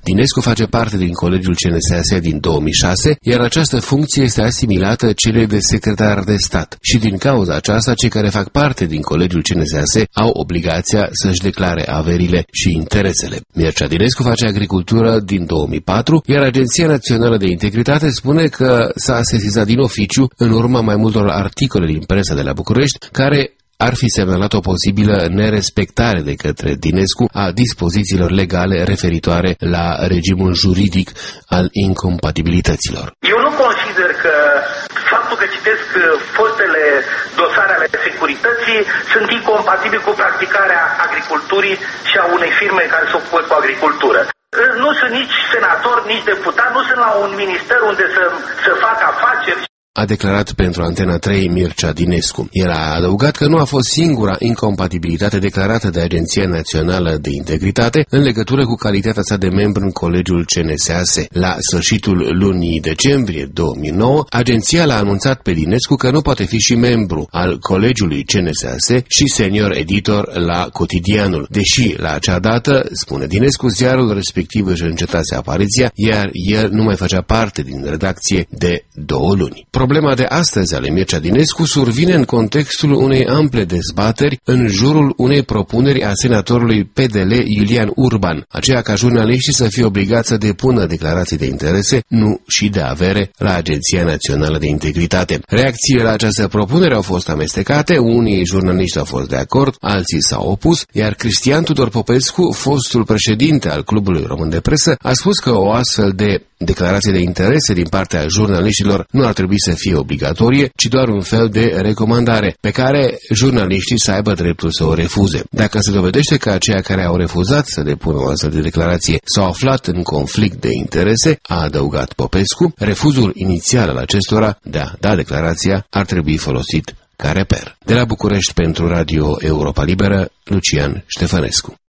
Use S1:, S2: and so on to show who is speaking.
S1: Dinescu face parte din Colegiul CNSAS din 2006, iar această funcție este asimilată celei de secretar de stat și din cauza aceasta cei care fac parte din Colegiul CNSAS au obligația să-și declare averile și interesele. Mircea Dinescu face agricultură din 2004, iar Agenția Națională de Integritate spune că s-a sesizat din oficiu în urma mai multor articole din presa de la București care ar fi semnalat o posibilă nerespectare de către Dinescu a dispozițiilor legale referitoare la regimul juridic al incompatibilităților.
S2: Eu nu consider că faptul că citesc fostele dosare ale securității sunt incompatibili cu practicarea agriculturii și a unei firme care se ocupă cu agricultură. Nu sunt nici senator, nici deputat, nu sunt la un minister unde să fac afaceri.
S1: A declarat pentru Antena 3 Mircea Dinescu. El a adăugat că nu a fost singura incompatibilitate declarată de Agenția Națională de Integritate în legătură cu calitatea sa de membru în Colegiul CNSAS. La sfârșitul lunii decembrie 2009, agenția l-a anunțat pe Dinescu că nu poate fi și membru al Colegiului CNSAS și senior editor la Cotidianul. Deși la acea dată, spune Dinescu, ziarul respectiv își încetase apariția, iar el nu mai făcea parte din redacție de 2 luni. Problema de astăzi ale Mircea Dinescu survine în contextul unei ample dezbateri în jurul unei propuneri a senatorului PDL Iulian Urban, aceea ca jurnaliștii să fie obligați să depună declarații de interese, nu și de avere, la Agenția Națională de Integritate. Reacțiile la această propunere au fost amestecate, unii jurnaliști au fost de acord, alții s-au opus, iar Cristian Tudor Popescu, fostul președinte al Clubului Român de Presă, a spus că o astfel de declarație de interese din partea jurnaliștilor nu ar trebui să fie obligatorie, ci doar un fel de recomandare, pe care jurnaliștii să aibă dreptul să o refuze. Dacă se dovedește că aceia care au refuzat să depună o astfel de declarație s-au aflat în conflict de interese, a adăugat Popescu, refuzul inițial al acestora de a da declarația ar trebui folosit ca reper. De la București pentru Radio Europa Liberă, Lucian Ștefănescu.